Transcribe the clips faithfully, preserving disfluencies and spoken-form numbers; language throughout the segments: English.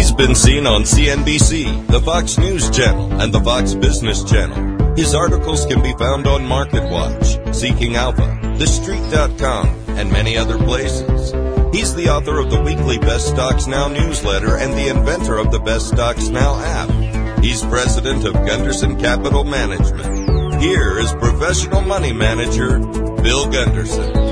He's been seen on C N B C, the Fox News Channel, and the Fox Business Channel. His articles can be found on MarketWatch, Seeking Alpha, The Street dot com, and many other places. He's the author of the weekly Best Stocks Now newsletter and the inventor of the Best Stocks Now app. He's president of Gunderson Capital Management. Here is professional money manager, Bill Gunderson.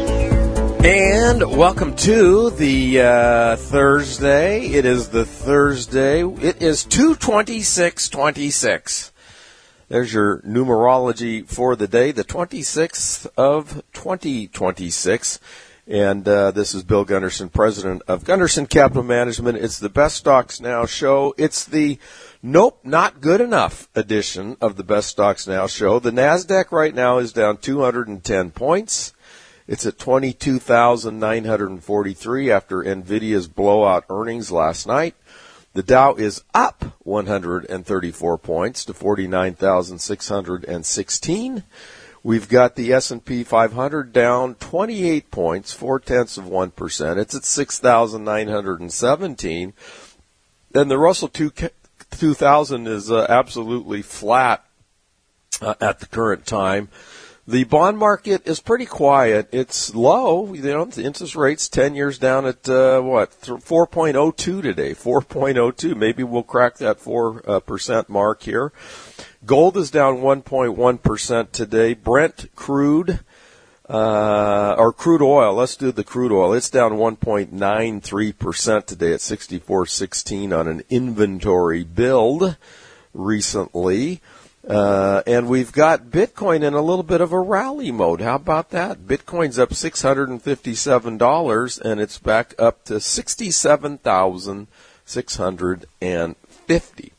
And welcome to the uh, Thursday. It is the Thursday. It is two twenty-six twenty-six. There's your numerology for the day, the twenty-sixth of twenty twenty-six. And uh, this is Bill Gunderson, president of Gunderson Capital Management. It's the Best Stocks Now show. It's the Nope, Not Good Enough edition of the Best Stocks Now show. The NASDAQ right now is down two hundred ten points. It's at twenty-two thousand nine hundred forty-three after NVIDIA's blowout earnings last night. The Dow is up one hundred thirty-four points to forty-nine thousand six hundred sixteen. We've got the S and P five hundred down twenty-eight points, four-tenths of one percent. It's at six thousand nine hundred seventeen. And the Russell two thousand is uh, absolutely flat uh, at the current time. The bond market is pretty quiet. It's low. You know, the interest rate's ten years down at, uh, what, four point oh two today, four point oh two. Maybe we'll crack that four percent mark here. Gold is down one point one percent today. Brent crude, uh, or crude oil, let's do the crude oil. It's down one point nine three percent today at sixty-four sixteen on an inventory build recently. Uh, and we've got Bitcoin in a little bit of a rally mode. How about that? Bitcoin's up six hundred fifty-seven dollars, and it's back up to sixty-seven thousand six hundred fifty.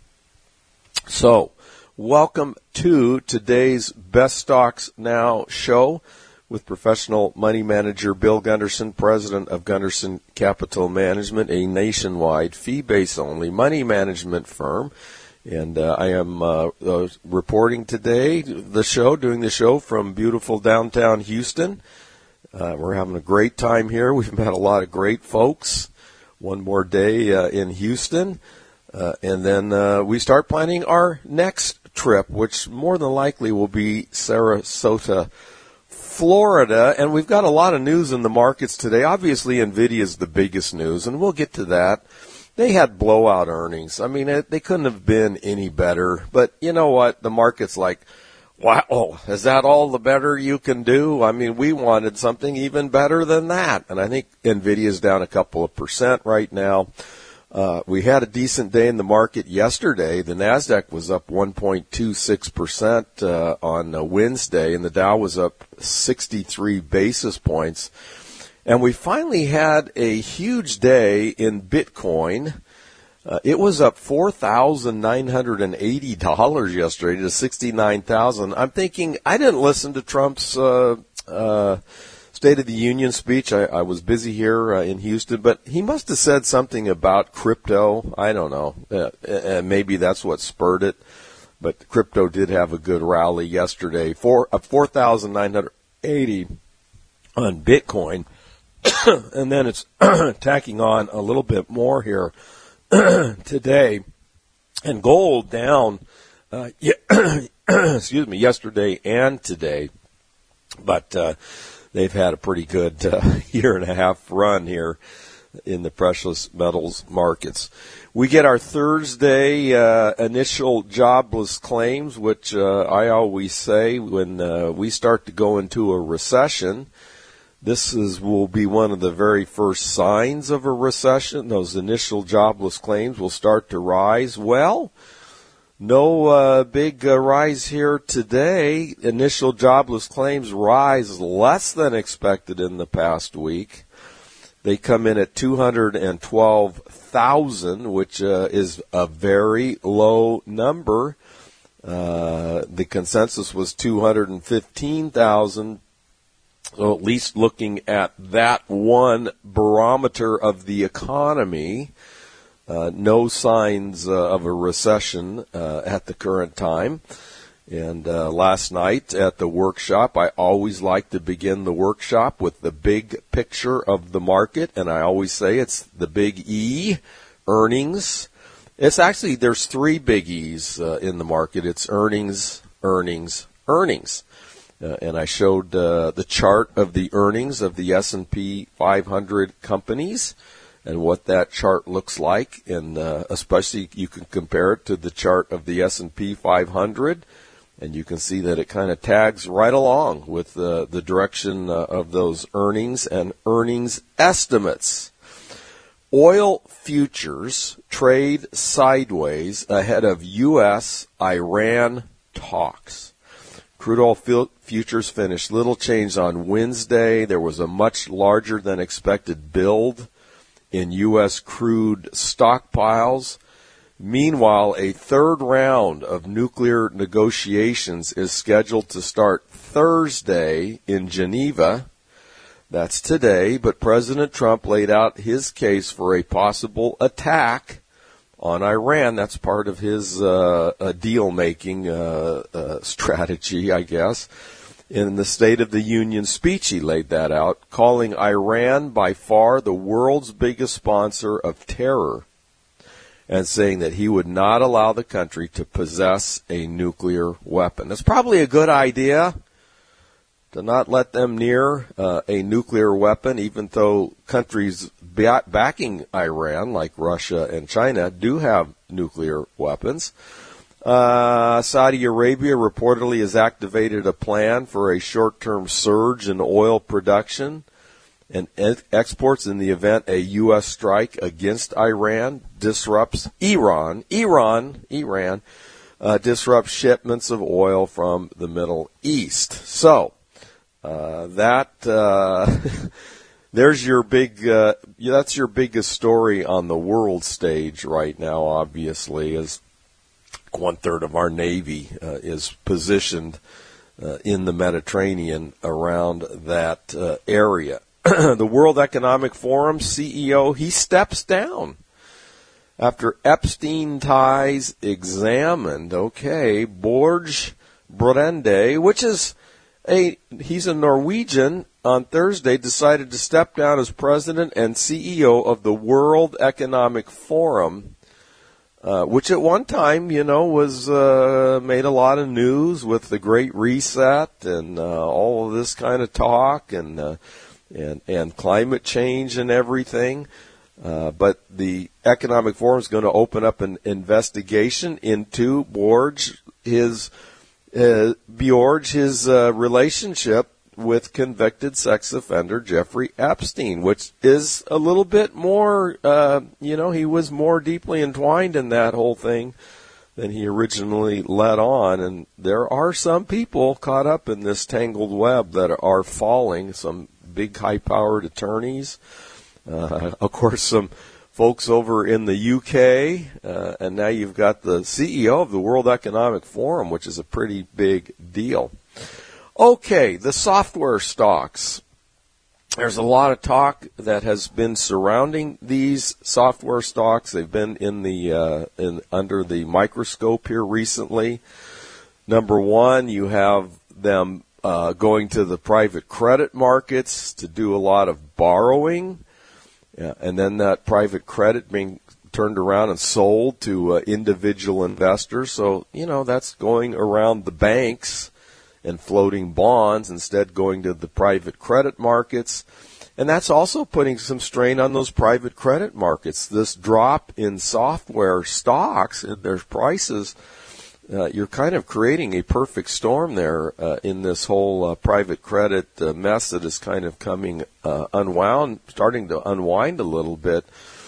So, welcome to today's Best Stocks Now show with professional money manager Bill Gunderson, president of Gunderson Capital Management, a nationwide fee-based only money management firm. And uh, I am uh, uh, reporting today the show, doing the show from beautiful downtown Houston. Uh, we're having a great time here. We've met a lot of great folks. One more day uh, in Houston. Uh, and then uh, we start planning our next trip, which more than likely will be Sarasota, Florida. And we've got a lot of news in the markets today. Obviously, NVIDIA is the biggest news, and we'll get to that. They had blowout earnings. I mean, it, they couldn't have been any better. But you know what? The market's like, wow, is that all the better you can do? I mean, we wanted something even better than that. And I think NVIDIA's down a couple of percent right now. Uh, we had a decent day in the market yesterday. The NASDAQ was up one point two six percent uh, on uh, Wednesday, and the Dow was up sixty-three basis points. And we finally had a huge day in Bitcoin. Uh, it was up four thousand nine hundred eighty dollars yesterday to sixty-nine thousand dollars. I'm thinking, I didn't listen to Trump's uh, uh, State of the Union speech. I, I was busy here uh, in Houston, but he must have said something about crypto. I don't know. Uh, and maybe that's what spurred it. But crypto did have a good rally yesterday. Four, uh, four thousand nine hundred eighty on Bitcoin. And then it's tacking on a little bit more here today. And gold down, uh, excuse me, yesterday and today. But uh, they've had a pretty good uh, year and a half run here in the precious metals markets. We get our Thursday uh, initial jobless claims, which uh, I always say when uh, we start to go into a recession, this is will be one of the very first signs of a recession. Those initial jobless claims will start to rise. Well, no uh, big uh, rise here today. Initial jobless claims rise less than expected in the past week. They come in at two hundred twelve thousand, which uh, is a very low number. Uh, the consensus was two hundred fifteen thousand. So at least looking at that one barometer of the economy, uh, no signs uh, of a recession uh, at the current time. And uh, last night at the workshop, I always like to begin the workshop with the big picture of the market, and I always say it's the big E, earnings. It's actually, there's three biggies uh, in the market. It's earnings, earnings, earnings. Uh, and I showed uh, the chart of the earnings of the S and P five hundred companies and what that chart looks like. And uh, especially you can compare it to the chart of the S and P five hundred. And you can see that it kind of tags right along with uh, the direction uh, of those earnings and earnings estimates. Oil futures trade sideways ahead of U S Iran talks. Crude oil futures finished little change on Wednesday. There was a much larger than expected build in U S crude stockpiles. Meanwhile, a third round of nuclear negotiations is scheduled to start Thursday in Geneva. That's today, but President Trump laid out his case for a possible attack on Iran. That's part of his uh, deal-making uh, uh, strategy, I guess. In the State of the Union speech, he laid that out, calling Iran by far the world's biggest sponsor of terror, and saying that he would not allow the country to possess a nuclear weapon. That's probably a good idea, to not let them near uh, a nuclear weapon, even though countries ba- backing Iran, like Russia and China, do have nuclear weapons. Uh, Saudi Arabia reportedly has activated a plan for a short-term surge in oil production and e- exports in the event a U S strike against Iran disrupts Iran, Iran, Iran, uh, disrupts shipments of oil from the Middle East. So, Uh, that, uh, there's your big, uh, that's your biggest story on the world stage right now, obviously, as one third of our Navy, uh, is positioned, uh, in the Mediterranean around that, uh, area. The World Economic Forum C E O, he steps down after Epstein ties examined. Okay, Borge Brende, which is, A, he's a Norwegian, on Thursday decided to step down as president and C E O of the World Economic Forum, uh, which at one time, you know, was uh, made a lot of news with the Great Reset and uh, all of this kind of talk and uh, and and climate change and everything. Uh, but the Economic Forum is going to open up an investigation into Borge, his Uh, Bjorge, his uh, relationship with convicted sex offender Jeffrey Epstein, which is a little bit more, uh, you know, he was more deeply entwined in that whole thing than he originally let on. And there are some people caught up in this tangled web that are falling, some big high-powered attorneys, uh, of course, some folks over in the U K, uh, and now you've got the C E O of the World Economic Forum, which is a pretty big deal. Okay, the software stocks. There's a lot of talk that has been surrounding these software stocks. They've been in the uh, in under the microscope here recently. Number one, you have them uh, going to the private credit markets to do a lot of borrowing. Yeah, and then that private credit being turned around and sold to uh, individual investors. So, you know, that's going around the banks and floating bonds, instead going to the private credit markets. And that's also putting some strain on those private credit markets. This drop in software stocks, their prices, uh, you're kind of creating a perfect storm there uh, in this whole uh, private credit uh, mess that is kind of coming uh, unwound, starting to unwind a little bit.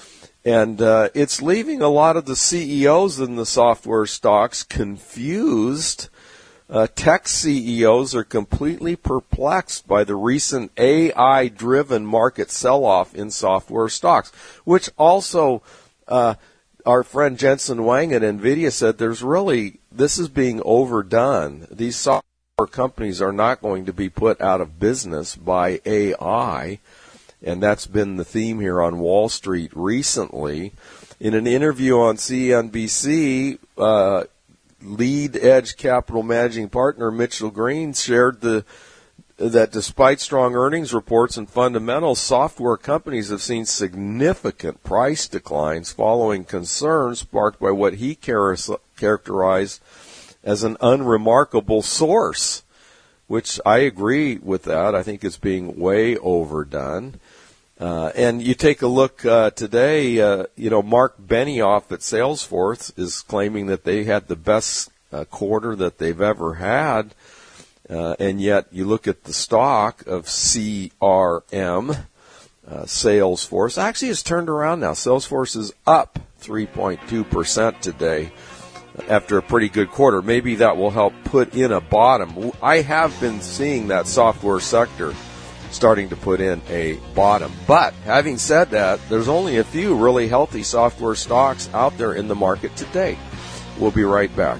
And uh, it's leaving a lot of the C E Os in the software stocks confused. Uh, tech C E Os are completely perplexed by the recent A I-driven market sell-off in software stocks, which also uh, our friend Jensen Huang at NVIDIA said there's really, this is being overdone. These software companies are not going to be put out of business by A I, and that's been the theme here on Wall Street recently. In an interview on C N B C, uh, Lead Edge Capital Managing Partner Mitchell Green shared the that despite strong earnings reports and fundamentals, software companies have seen significant price declines following concerns sparked by what he char- characterized as an unremarkable source, which I agree with that. I think it's being way overdone. Uh, and you take a look uh, today, uh, you know, Mark Benioff at Salesforce is claiming that they had the best uh, quarter that they've ever had. Uh, and yet you look at the stock of C R M, uh, Salesforce, actually has turned around now. Salesforce is up three point two percent today after a pretty good quarter. Maybe that will help put in a bottom. I have been seeing that software sector starting to put in a bottom. But having said that, there's only a few really healthy software stocks out there in the market today. We'll be right back.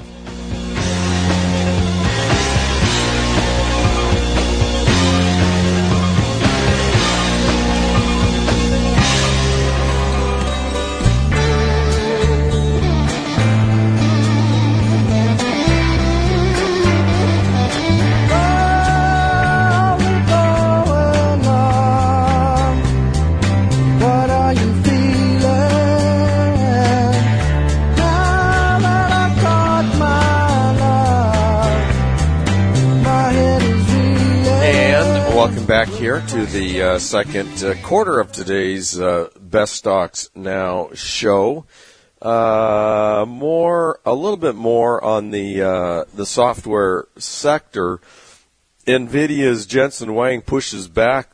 Back here to the uh, second uh, quarter of today's uh, Best Stocks Now show. Uh, more, a little bit more on the uh, the software sector. NVIDIA's Jensen Huang pushes back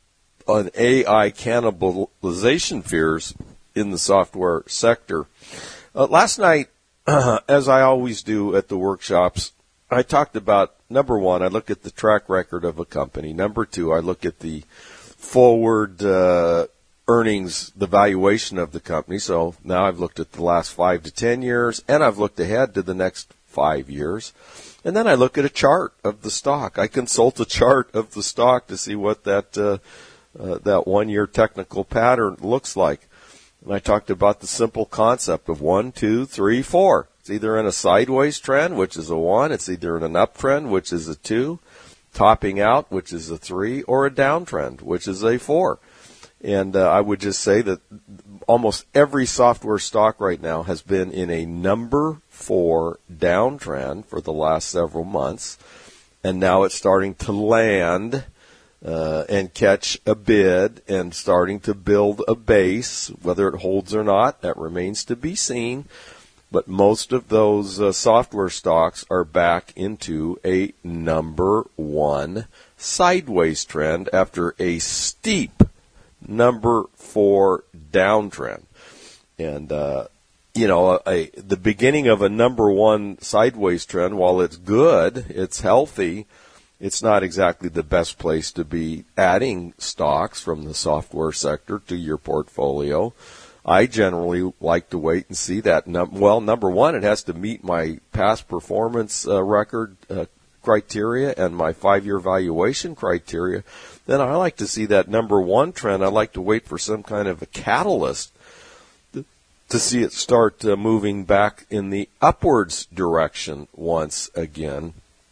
on A I cannibalization fears in the software sector. Uh, last night, uh, as I always do at the workshops, I talked about, number one, I look at the track record of a company. Number two, I look at the forward uh, earnings, the valuation of the company. So now I've looked at the last five to ten years, and I've looked ahead to the next five years. And then I look at a chart of the stock. I consult a chart of the stock to see what that uh, uh, that one-year technical pattern looks like. And I talked about the simple concept of one, two, three, four. It's either in a sideways trend, which is a one. It's either in an uptrend, which is a two, topping out, which is a three, or a downtrend, which is a four. And uh, I would just say that almost every software stock right now has been in a number four downtrend for the last several months. And now it's starting to land uh, and catch a bid and starting to build a base. Whether it holds or not, that remains to be seen. But most of those uh, software stocks are back into a number one sideways trend after a steep number four downtrend. And, uh, you know, a, a, the beginning of a number one sideways trend, while it's good, it's healthy, it's not exactly the best place to be adding stocks from the software sector to your portfolio. I generally like to wait and see that. Num- well, number one, it has to meet my past performance uh, record uh, criteria and my five-year valuation criteria. Then I like to see that number one trend. I like to wait for some kind of a catalyst to, to see it start uh, moving back in the upwards direction once again.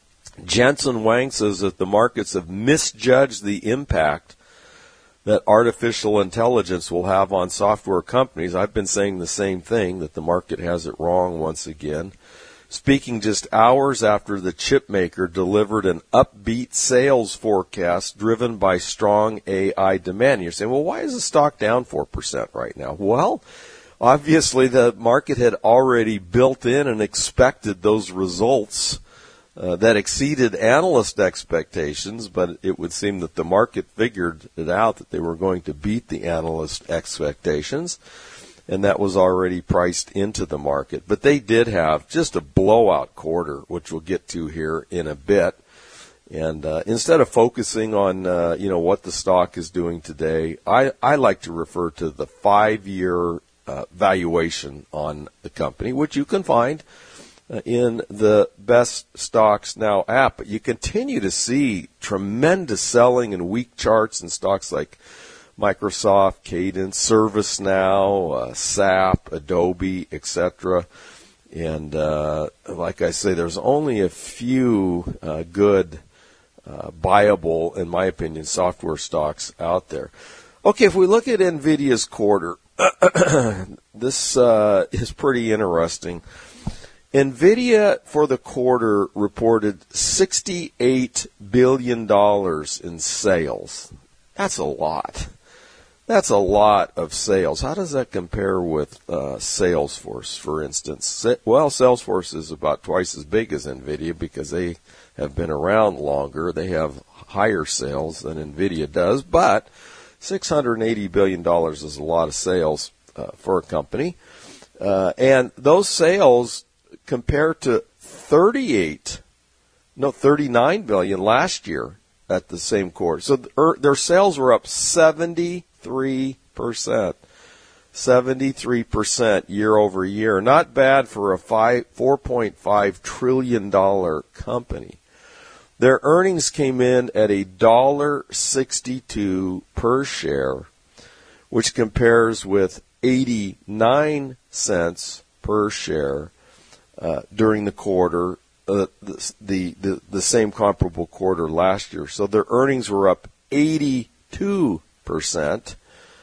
Jensen Huang says that the markets have misjudged the impact that artificial intelligence will have on software companies. I've been saying the same thing, that the market has it wrong once again. Speaking just hours after the chip maker delivered an upbeat sales forecast driven by strong A I demand. And you're saying, well, why is the stock down four percent right now? Well, obviously the market had already built in and expected those results Uh, that exceeded analyst expectations, but it would seem that the market figured it out that they were going to beat the analyst expectations, and that was already priced into the market. But they did have just a blowout quarter, which we'll get to here in a bit. And uh, instead of focusing on uh, you know what the stock is doing today, I, I like to refer to the five-year uh, valuation on the company, which you can find in the Best Stocks Now app. But you continue to see tremendous selling and weak charts in stocks like Microsoft, Cadence, ServiceNow, uh, S A P, Adobe, et cetera. And uh, like I say, there's only a few uh, good uh, buyable, in my opinion, software stocks out there. Okay, if we look at NVIDIA's quarter, this uh, is pretty interesting. NVIDIA for the quarter reported sixty-eight billion dollars in sales. That's a lot. That's a lot of sales. How does that compare with uh, Salesforce, for instance? Well, Salesforce is about twice as big as NVIDIA because they have been around longer. They have higher sales than NVIDIA does, but six hundred eighty billion dollars is a lot of sales uh, for a company. Uh, and those sales compare to thirty-eight, no, thirty-nine billion dollars last year at the same quarter. So th- their sales were up seventy-three percent. seventy-three percent year over year. Not bad for a five, four point five trillion dollars company. Their earnings came in at one dollar and sixty-two cents per share, which compares with eighty-nine cents per share uh, during the quarter, uh, the, the, the, the same comparable quarter last year. So their earnings were up eighty-two percent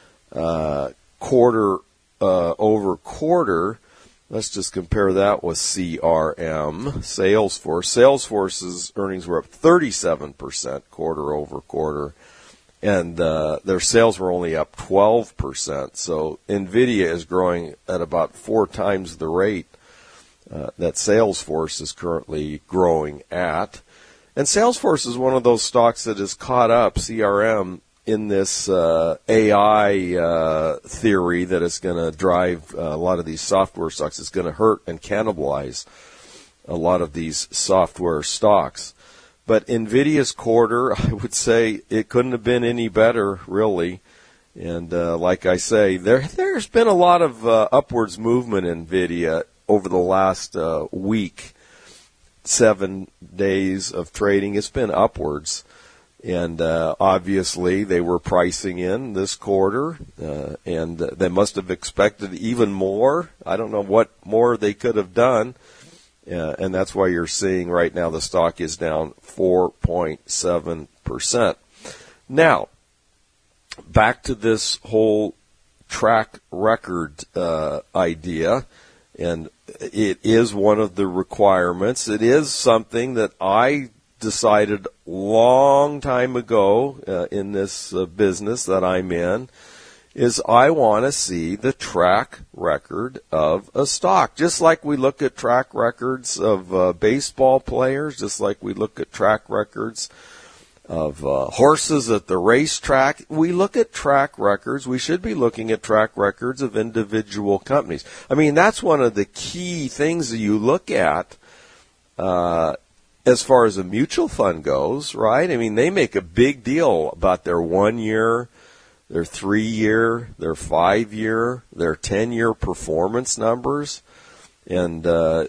uh, quarter uh, over quarter. Let's just compare that with C R M, Salesforce. Salesforce's earnings were up thirty-seven percent quarter over quarter, and uh, their sales were only up twelve percent. So NVIDIA is growing at about four times the rate uh, that Salesforce is currently growing at. And Salesforce is one of those stocks that is caught up, C R M, in this uh, A I uh, theory that it's going to drive uh, a lot of these software stocks. It's going to hurt and cannibalize a lot of these software stocks. But NVIDIA's quarter, I would say it couldn't have been any better, really. And uh, like I say, there, there's been a lot of uh, upwards movement in NVIDIA over the last uh, week, seven days of trading. It's been upwards. And uh, obviously, they were pricing in this quarter, uh, and they must have expected even more. I don't know what more they could have done, uh, and that's why you're seeing right now the stock is down four point seven percent. Now, back to this whole track record uh, idea, and it is one of the requirements. It is something that I decided long time ago uh, in this uh, business that I'm in, is I want to see the track record of a stock. Just like we look at track records of uh, baseball players, just like we look at track records of uh, horses at the racetrack, we look at track records. We should be looking at track records of individual companies. I mean, that's one of the key things that you look at uh as far as a mutual fund goes, right? I mean, they make a big deal about their one year, their three year, their five year, their ten year performance numbers. And uh,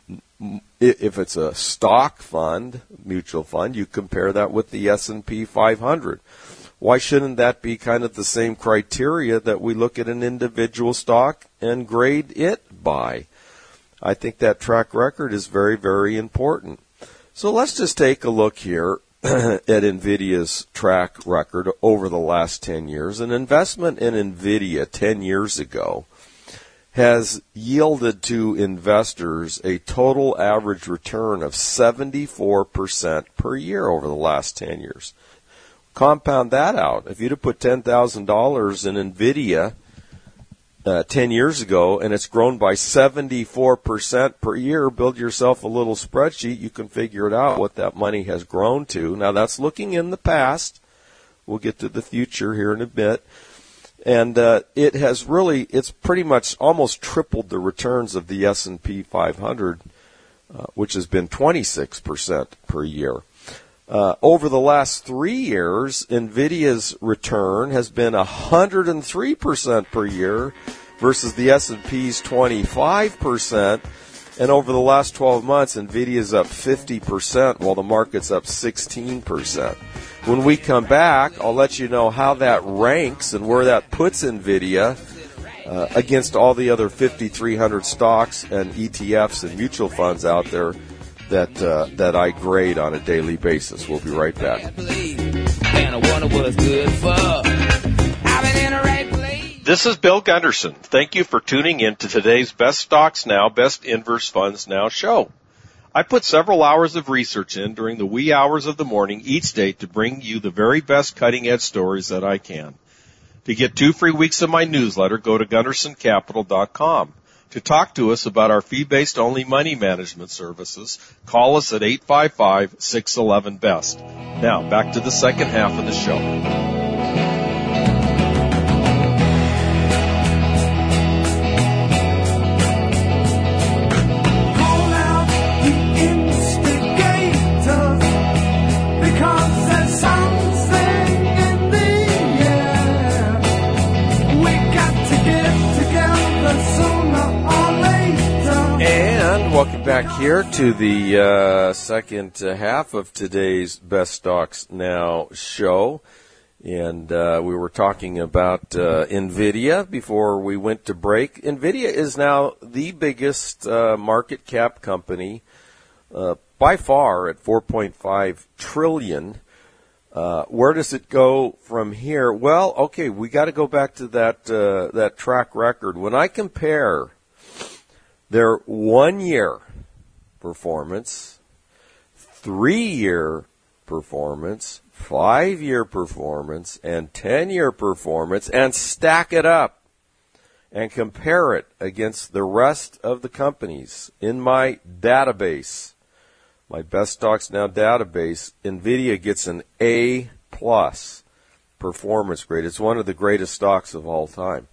if it's a stock fund, mutual fund, you compare that with the S and P five hundred. Why shouldn't that be kind of the same criteria that we look at an individual stock and grade it by? I think that track record is very, very important. So let's just take a look here at NVIDIA's track record over the last ten years. An investment in NVIDIA ten years ago has yielded to investors a total average return of seventy-four percent per year over the last ten years. Compound that out. If you'd have put ten thousand dollars in NVIDIA Uh, ten years ago, and it's grown by seventy-four percent per year, build yourself a little spreadsheet. You can figure it out what that money has grown to. Now, that's looking in the past. We'll get to the future here in a bit. And uh, it has really, it's pretty much almost tripled the returns of the S and P five hundred, uh, which has been twenty-six percent per year. Uh, over the last three years, NVIDIA's return has been one hundred three percent per year versus the S and P's twenty-five percent. And over the last twelve months, NVIDIA's up fifty percent while the market's up sixteen percent. When we come back, I'll let you know how that ranks and where that puts NVIDIA uh, against all the other fifty-three hundred stocks and E T Fs and mutual funds out there that uh, that I grade on a daily basis. We'll be right back. And I wonder what's good for. I've been in a right place. This is Bill Gunderson. Thank you for tuning in to today's Best Stocks Now, Best Inverse Funds Now show. I put several hours of research in during the wee hours of the morning each day to bring you the very best cutting-edge stories that I can. To get two free weeks of my newsletter, go to gunderson capital dot com. To talk to us about our fee-based only money management services, call us at eight five five, six one one, B E S T. Now, back to the second half of the show. Welcome back here to the uh, second uh, half of today's Best Stocks Now show. And uh, we were talking about uh, NVIDIA before we went to break. NVIDIA is now the biggest uh, market cap company uh, by far at four point five trillion dollars. Uh, where does it go from here? Well, okay, we got to go back to that uh, that track record. When I compare their one-year performance, three-year performance, five-year performance, and ten-year performance, and stack it up and compare it against the rest of the companies in my database, my Best Stocks Now database, NVIDIA gets an A-plus performance grade. It's one of the greatest stocks of all time.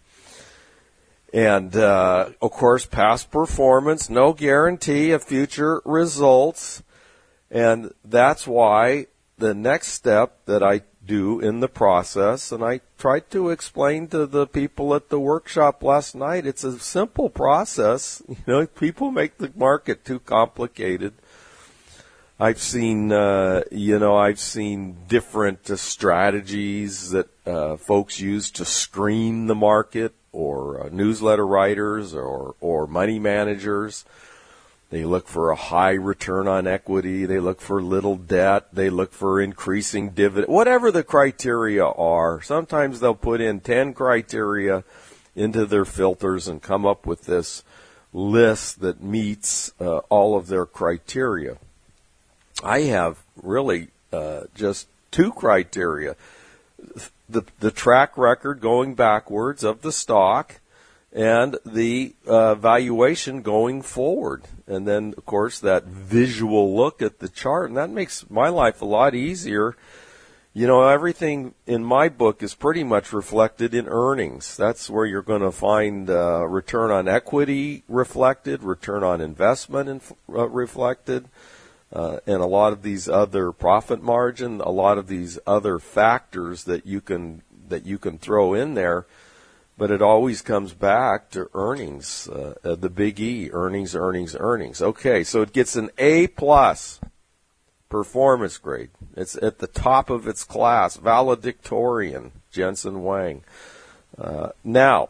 And, uh, of course, past performance, no guarantee of future results. And that's why the next step that I do in the process, and I tried to explain to the people at the workshop last night, it's a simple process. You know, people make the market too complicated. I've seen, uh, you know, I've seen different uh, strategies that uh, folks use to screen the market, or uh, newsletter writers, or or money managers. They look for a high return on equity. They look for little debt. They look for increasing dividend. Whatever the criteria are, sometimes they'll put in ten criteria into their filters and come up with this list that meets uh, all of their criteria. I have really uh, just two criteria. The, the track record going backwards of the stock, and the uh, valuation going forward. And then, of course, that visual look at the chart. And that makes my life a lot easier. You know, everything in my book is pretty much reflected in earnings. That's where you're going to find uh, return on equity reflected, return on investment inf- uh, reflected, Uh, and a lot of these other profit margin, a lot of these other factors that you can that you can throw in there, but it always comes back to earnings, uh, uh, the big E, earnings, earnings, earnings. Okay, so it gets an A plus performance grade. It's at the top of its class, valedictorian, Jensen Huang. Uh, now,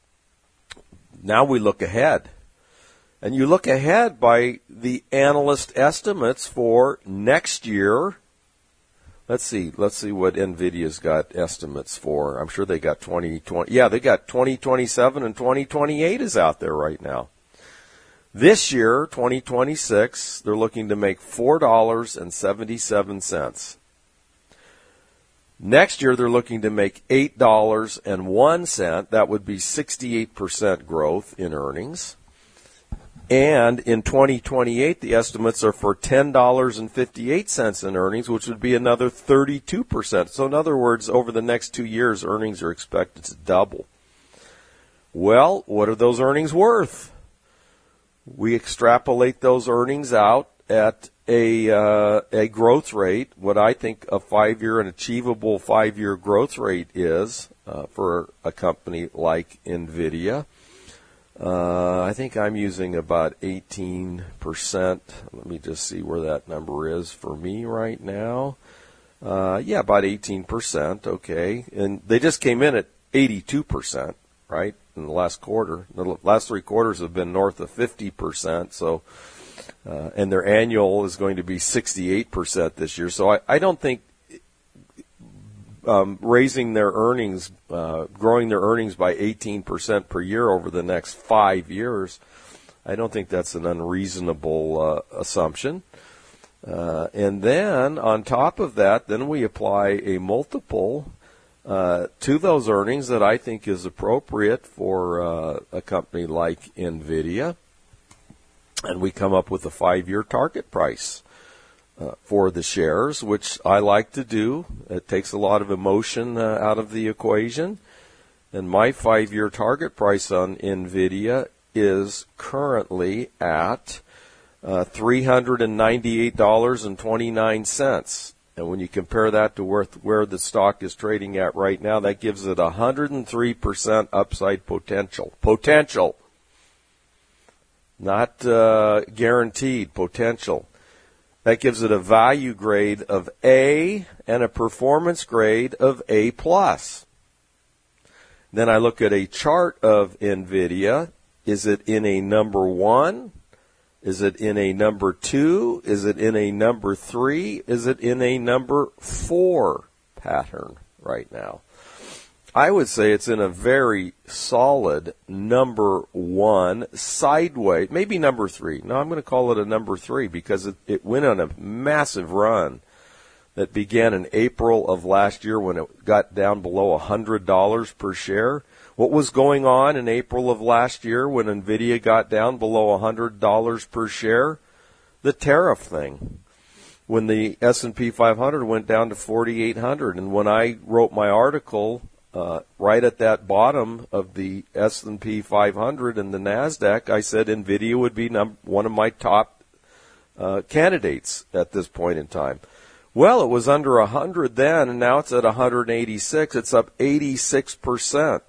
now we look ahead. And you look ahead by the analyst estimates for next year. Let's see. Let's see what NVIDIA's got estimates for. I'm sure they got twenty twenty. Yeah, they got twenty twenty-seven and twenty twenty-eight is out there right now. This year, twenty twenty-six, they're looking to make four dollars and seventy-seven cents. Next year, they're looking to make eight dollars and one cent. That would be sixty-eight percent growth in earnings. And in twenty twenty-eight, the estimates are for ten dollars and fifty-eight cents in earnings, which would be another thirty-two percent. So in other words, over the next two years, earnings are expected to double. Well, what are those earnings worth? We extrapolate those earnings out at a uh, a growth rate, what I think a five-year, an achievable five-year growth rate is uh, for a company like NVIDIA. Uh, I think I'm using about eighteen percent. Let me just see where that number is for me right now. Uh, yeah, about eighteen percent, okay. And they just came in at eighty-two percent, right, in the last quarter. The last three quarters have been north of fifty percent, so Uh, and their annual is going to be sixty-eight percent this year. So I, I don't think um, raising their earnings, uh, growing their earnings by eighteen percent per year over the next five years, I don't think that's an unreasonable uh, assumption. Uh, and then on top of that, then we apply a multiple uh, to those earnings that I think is appropriate for uh, a company like NVIDIA. And we come up with a five-year target price uh, for the shares, which I like to do. It takes a lot of emotion uh, out of the equation. And my five-year target price on NVIDIA is currently at uh, three hundred ninety-eight dollars and twenty-nine cents. And when you compare that to where, where the stock is trading at right now, that gives it one hundred three percent upside potential. Potential. Not uh, guaranteed, potential. That gives it a value grade of A and a performance grade of A plus. Then I look at a chart of NVIDIA. Is it in a number one? Is it in a number two? Is it in a number three? Is it in a number four pattern right now? I would say it's in a very solid number one sideways, maybe number three. No, I'm going to call it a number three because it, it went on a massive run that began in April of last year when it got down below one hundred dollars per share. What was going on in April of last year when NVIDIA got down below one hundred dollars per share? The tariff thing. When the S and P five hundred went down to forty-eight hundred. And when I wrote my article, Uh, right at that bottom of the S and P five hundred and the NASDAQ, I said NVIDIA would be num- one of my top uh, candidates at this point in time. Well, it was under one hundred then, and now it's at one hundred eighty-six. It's up eighty-six percent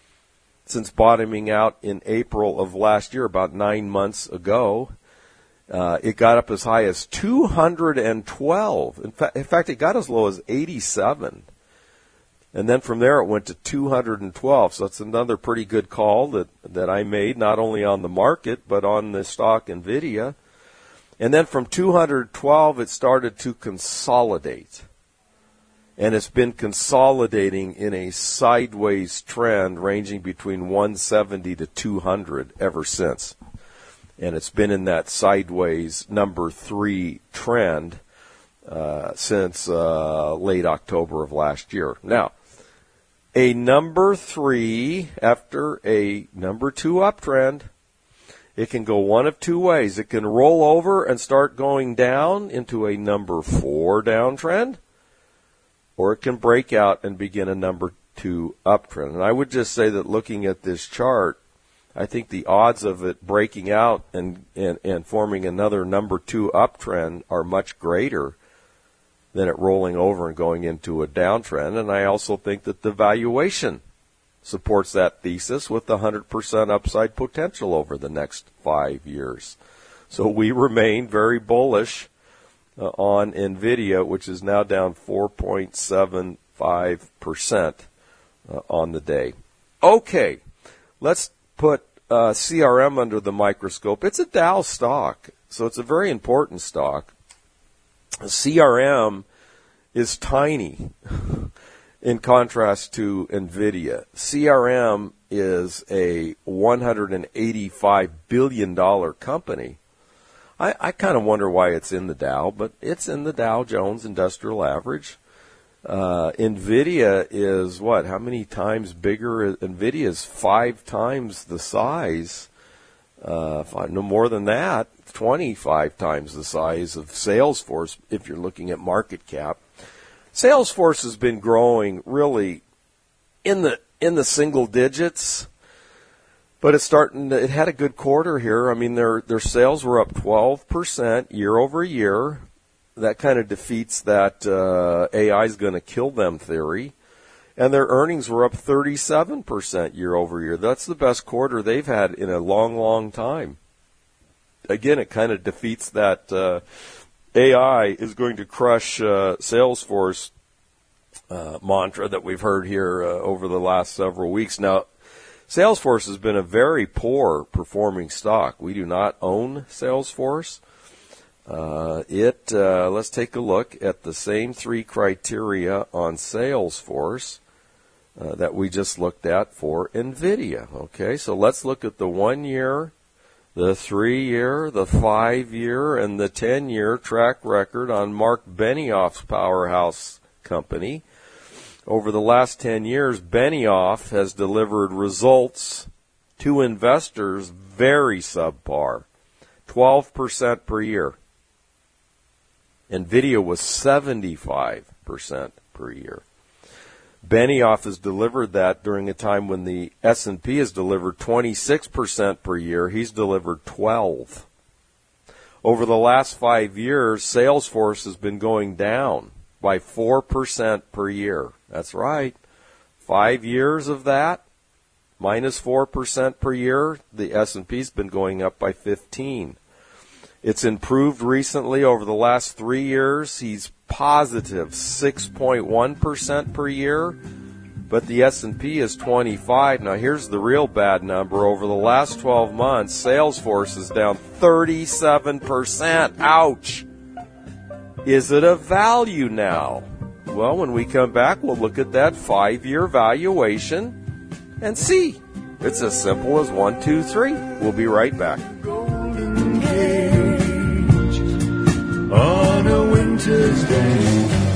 since bottoming out in April of last year, about nine months ago. Uh, it got up as high as two hundred twelve. In, fa- in fact, it got as low as eighty-seven. And then from there it went to two hundred twelve. So it's another pretty good call that, that I made, not only on the market, but on the stock NVIDIA. And then from two hundred twelve it started to consolidate. And it's been consolidating in a sideways trend ranging between one seventy to two hundred ever since. And it's been in that sideways number three trend uh, since uh, late October of last year. Now, a number three after a number two uptrend, it can go one of two ways. It can roll over and start going down into a number four downtrend, or it can break out and begin a number two uptrend. And I would just say that looking at this chart, I think the odds of it breaking out and, and, and forming another number two uptrend are much greater than it rolling over and going into a downtrend. And I also think that the valuation supports that thesis with the one hundred percent upside potential over the next five years. So we remain very bullish uh, on NVIDIA, which is now down four point seven five percent uh, on the day. Okay, let's put uh, C R M under the microscope. It's a Dow stock, so it's a very important stock. C R M is tiny in contrast to NVIDIA. C R M is a one hundred eighty-five billion dollars company. I, I kind of wonder why it's in the Dow, but it's in the Dow Jones Industrial Average. Uh, NVIDIA is what? How many times bigger? NVIDIA is five times the size. Uh, no more than that, twenty-five times the size of Salesforce if you're looking at market cap. Salesforce has been growing really in the in the single digits, but it's starting to, it had a good quarter here. I mean, their their sales were up twelve percent year over year. That kind of defeats that uh, A I is going to kill them theory. And their earnings were up thirty-seven percent year over year. That's the best quarter they've had in a long, long time. Again, it kind of defeats that uh, A I is going to crush uh, Salesforce uh, mantra that we've heard here uh, over the last several weeks. Now, Salesforce has been a very poor performing stock. We do not own Salesforce. Uh, it, uh, let's take a look at the same three criteria on Salesforce uh, that we just looked at for NVIDIA. Okay, so let's look at the one year, the three year, the five year, and the ten year track record on Mark Benioff's powerhouse company. Over the last ten years, Benioff has delivered results to investors very subpar, twelve percent per year. NVIDIA was seventy-five percent per year. Benioff has delivered that during a time when the S and P has delivered twenty-six percent per year. He's delivered twelve. Over the last five years, Salesforce has been going down by four percent per year. That's right. Five years of that, minus four percent per year. The S and P's been going up by fifteen. It's improved recently over the last three years. He's positive six point one percent per year, but the S and P is twenty-five. Now here's the real bad number. Over the last twelve months, Salesforce is down thirty-seven percent. Ouch! Is it a value now? Well, when we come back, we'll look at that five-year valuation and see. It's as simple as one, two, three. We'll be right back. Golden Gate on a winter's day.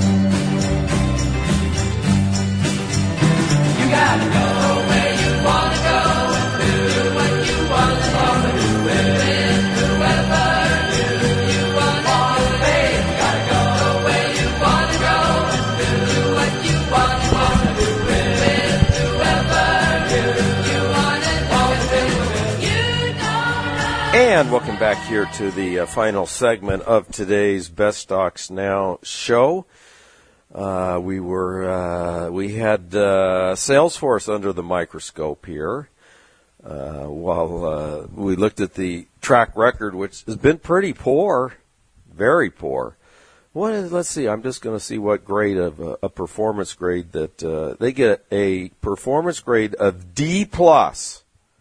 You gotta go where you wanna go and do what you wanna do. Within whoever you, you wanna be. You gotta go where you wanna go and do what you wanna wanna do. Within whoever you, you wanna wanna be. You know. And welcome back here to the uh, final segment of today's Best Stocks Now show. Uh, we were uh, we had uh, Salesforce under the microscope here, uh, while uh, we looked at the track record, which has been pretty poor, very poor. What is, let's see, I'm just going to see what grade of uh, a performance grade that uh, they get a performance grade of D plus.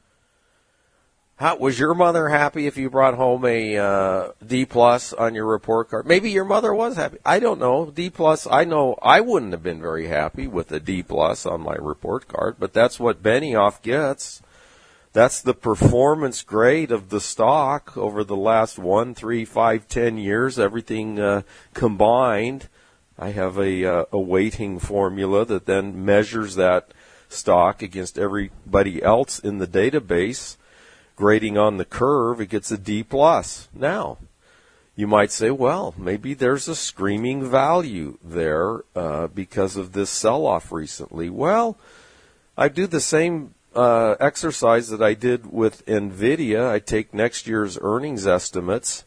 How, was your mother happy if you brought home a uh, D plus on your report card? Maybe your mother was happy. I don't know. D plus, I know I wouldn't have been very happy with a D plus on my report card, but that's what Benioff gets. That's the performance grade of the stock over the last one, three, five, ten years, everything uh, combined. I have a, uh, a weighting formula that then measures that stock against everybody else in the database. Grading on the curve, it gets a D plus. Now, you might say, well, maybe there's a screaming value there uh, because of this sell-off recently. Well, I do the same uh, exercise that I did with NVIDIA. I take next year's earnings estimates,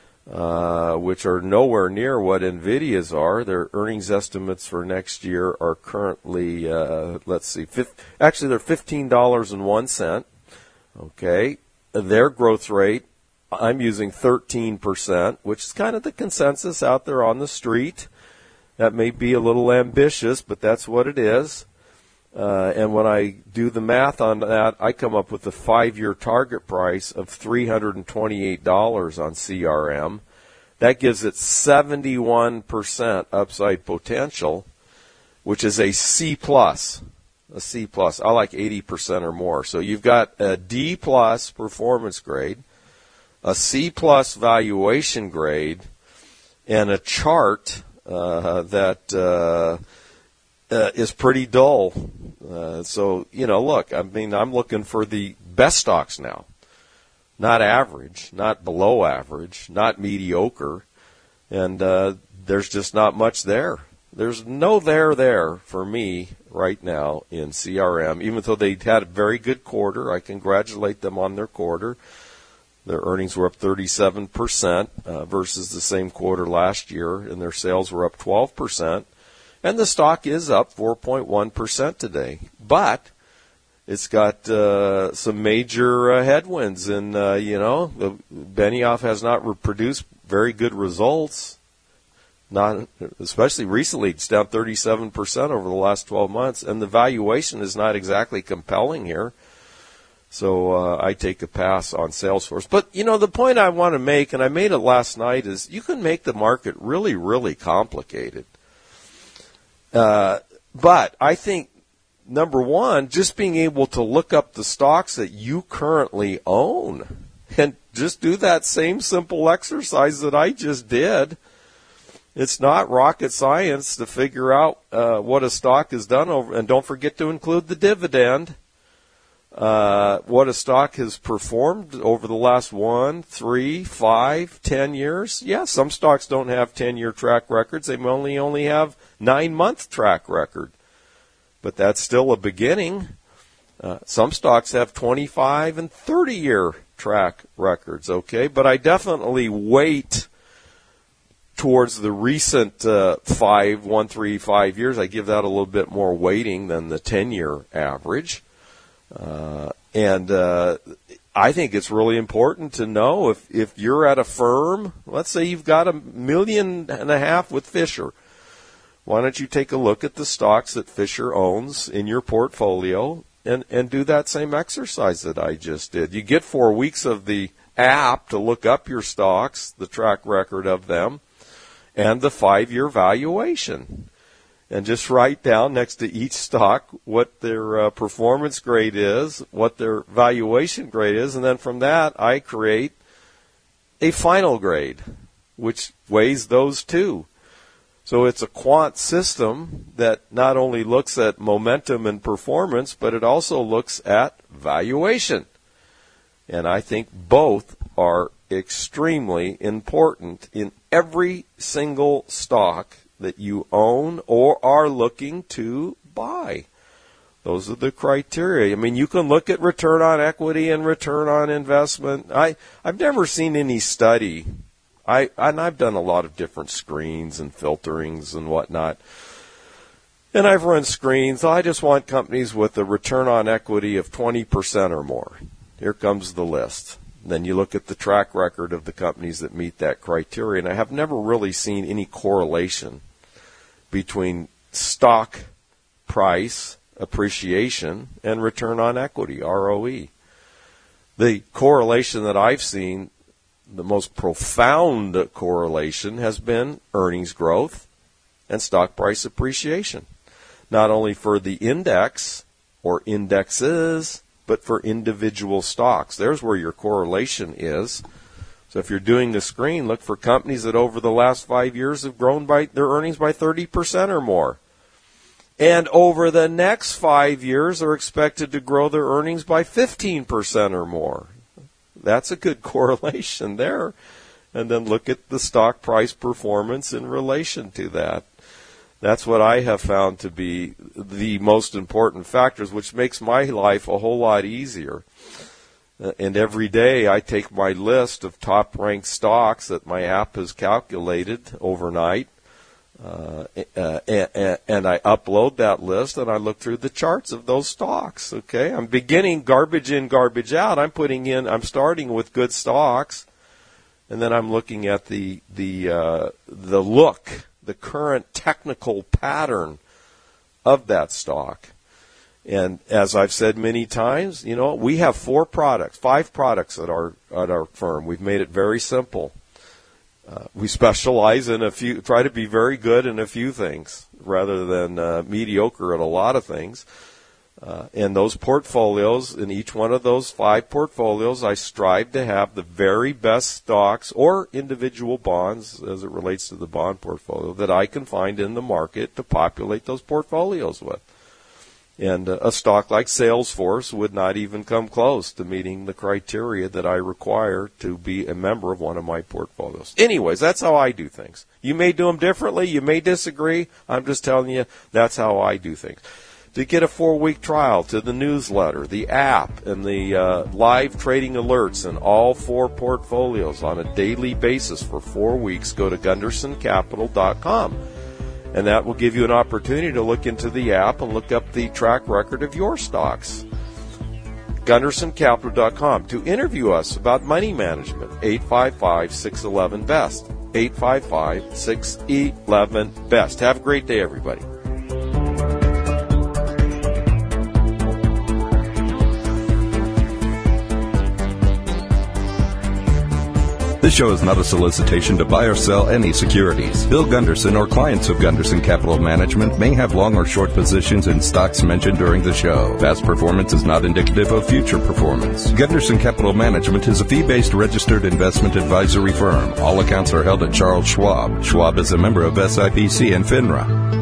uh, which are nowhere near what NVIDIA's are. Their earnings estimates for next year are currently, uh, let's see, fifty, actually they're fifteen dollars and one cent. Okay, their growth rate, I'm using thirteen percent, which is kind of the consensus out there on the street. That may be a little ambitious, but that's what it is. Uh, and when I do the math on that, I come up with a five-year target price of three hundred twenty-eight dollars on C R M. That gives it seventy-one percent upside potential, which is a C plus. A C plus. I like eighty percent or more. So you've got a D plus performance grade, a C plus valuation grade, and a chart uh, that uh, uh, is pretty dull. Uh, so, you know, look, I mean, I'm looking for the best stocks now. Not average, not below average, not mediocre. And uh, there's just not much there. There's no there there for me right now in C R M, even though they had a very good quarter. I congratulate them on their quarter. Their earnings were up thirty-seven percent uh, versus the same quarter last year, and their sales were up twelve percent. And the stock is up four point one percent today. But it's got uh, some major uh, headwinds, and, uh, you know, Benioff has not re- produced very good results. Not, especially recently, it's down thirty-seven percent over the last twelve months, and the valuation is not exactly compelling here. So uh, I take a pass on Salesforce. But, you know, the point I want to make, and I made it last night, is you can make the market really, really complicated. Uh, but I think, number one, just being able to look up the stocks that you currently own and just do that same simple exercise that I just did. It's not rocket science to figure out uh, what a stock has done over, and don't forget to include the dividend. Uh, what a stock has performed over the last one, three, five, ten years. Yeah, some stocks don't have ten-year track records. They only only have nine-month track record. But that's still a beginning. Uh, some stocks have twenty-five and thirty-year track records, okay? But I definitely weight towards the recent uh, five, one, three, five years. I give that a little bit more weighting than the ten-year average. Uh, and uh, I think it's really important to know if, if you're at a firm, let's say you've got a million and a half with Fisher. Why don't you take a look at the stocks that Fisher owns in your portfolio and, and do that same exercise that I just did. You get four weeks of the app to look up your stocks, the track record of them, and the five-year valuation. And just write down next to each stock what their uh, performance grade is, what their valuation grade is, and then from that I create a final grade, which weighs those two. So it's a quant system that not only looks at momentum and performance, but it also looks at valuation. And I think both are extremely important in every single stock that you own or are looking to buy. Those are the criteria. I mean, you can look at return on equity and return on investment. I, I've never seen any study. I, and I've done a lot of different screens and filterings and whatnot. And I've run screens. I just want companies with a return on equity of twenty percent or more. Here comes the list. Then you look at the track record of the companies that meet that criteria. And I have never really seen any correlation between stock price appreciation and return on equity, R O E. The correlation that I've seen, the most profound correlation, has been earnings growth and stock price appreciation. Not only for the index or indexes, but for individual stocks. There's where your correlation is. So if you're doing the screen, look for companies that over the last five years have grown by their earnings by thirty percent or more. And over the next five years are expected to grow their earnings by fifteen percent or more. That's a good correlation there. And then look at the stock price performance in relation to that. That's what I have found to be the most important factors, which makes my life a whole lot easier. And every day I take my list of top-ranked stocks that my app has calculated overnight, uh, uh, and, and I upload that list, and I look through the charts of those stocks. Okay, I'm beginning garbage in, garbage out. I'm putting in, I'm starting with good stocks, and then I'm looking at the the uh, the look, the current technical pattern of that stock. And as I've said many times, you know, we have four products, five products at our at our firm. We've made it very simple. Uh, we specialize in a few, try to be very good in a few things rather than uh, mediocre at a lot of things. Uh, and those portfolios, in each one of those five portfolios, I strive to have the very best stocks or individual bonds, as it relates to the bond portfolio, that I can find in the market to populate those portfolios with. And uh, a stock like Salesforce would not even come close to meeting the criteria that I require to be a member of one of my portfolios. Anyways, that's how I do things. You may do them differently. You may disagree. I'm just telling you that's how I do things. To get a four-week trial to the newsletter, the app, and the uh, live trading alerts in all four portfolios on a daily basis for four weeks, go to gunderson capital dot com. And that will give you an opportunity to look into the app and look up the track record of your stocks. gunderson capital dot com. To interview us about money management, eight five five, six one one, B E S T. eight five five, six one one, B E S T. Have a great day, everybody. This show is not a solicitation to buy or sell any securities. Bill Gunderson or clients of Gunderson Capital Management may have long or short positions in stocks mentioned during the show. Past performance is not indicative of future performance. Gunderson Capital Management is a fee-based registered investment advisory firm. All accounts are held at Charles Schwab. Schwab is a member of S I P C and FINRA.